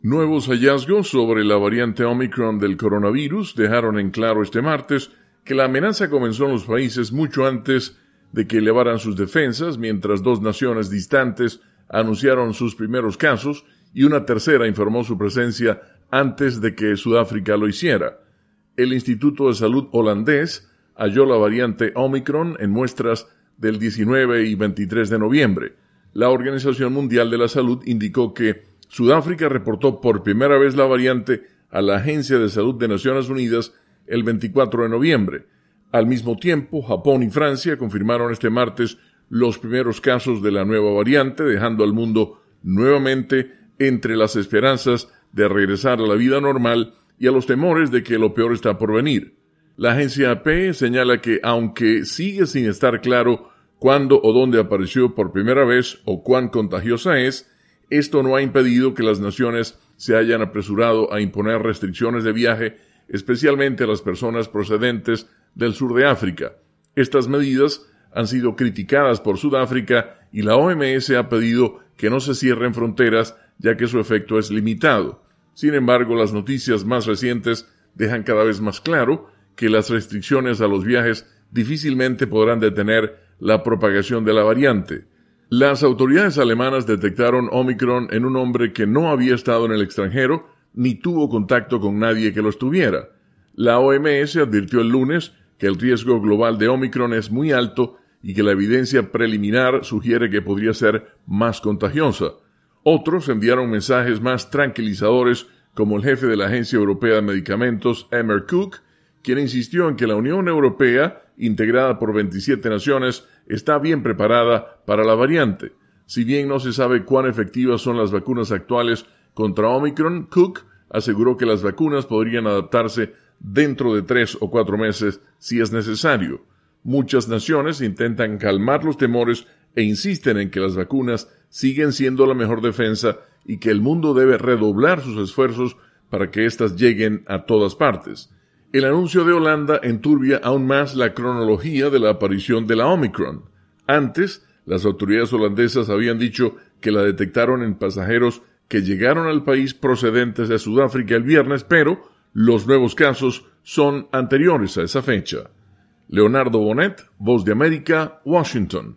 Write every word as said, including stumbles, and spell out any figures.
Nuevos hallazgos sobre la variante Omicron del coronavirus dejaron en claro este martes que la amenaza comenzó en los países mucho antes de que elevaran sus defensas, mientras dos naciones distantes anunciaron sus primeros casos y una tercera informó su presencia antes de que Sudáfrica lo hiciera. El Instituto de Salud holandés halló la variante Omicron en muestras del diecinueve y veintitrés de noviembre. La Organización Mundial de la Salud indicó que Sudáfrica reportó por primera vez la variante a la Agencia de Salud de Naciones Unidas el veinticuatro de noviembre. Al mismo tiempo, Japón y Francia confirmaron este martes los primeros casos de la nueva variante, dejando al mundo nuevamente entre las esperanzas de regresar a la vida normal y a los temores de que lo peor está por venir. La agencia A P señala que, aunque sigue sin estar claro cuándo o dónde apareció por primera vez o cuán contagiosa es, esto no ha impedido que las naciones se hayan apresurado a imponer restricciones de viaje, especialmente a las personas procedentes del sur de África. Estas medidas han sido criticadas por Sudáfrica y la O M S ha pedido que no se cierren fronteras, ya que su efecto es limitado. Sin embargo, las noticias más recientes dejan cada vez más claro que las restricciones a los viajes difícilmente podrán detener la propagación de la variante. Las autoridades alemanas detectaron Omicron en un hombre que no había estado en el extranjero ni tuvo contacto con nadie que lo estuviera. La O M S advirtió el lunes que el riesgo global de Omicron es muy alto y que la evidencia preliminar sugiere que podría ser más contagiosa. Otros enviaron mensajes más tranquilizadores, como el jefe de la Agencia Europea de Medicamentos, Elmer Cook, quien insistió en que la Unión Europea, integrada por veintisiete naciones, está bien preparada para la variante. Si bien no se sabe cuán efectivas son las vacunas actuales contra Omicron, Cook aseguró que las vacunas podrían adaptarse dentro de tres o cuatro meses si es necesario. Muchas naciones intentan calmar los temores e insisten en que las vacunas siguen siendo la mejor defensa y que el mundo debe redoblar sus esfuerzos para que éstas lleguen a todas partes. El anuncio de Holanda enturbia aún más la cronología de la aparición de la Omicron. Antes, las autoridades holandesas habían dicho que la detectaron en pasajeros que llegaron al país procedentes de Sudáfrica el viernes, pero los nuevos casos son anteriores a esa fecha. Leonardo Bonet, Voz de América, Washington.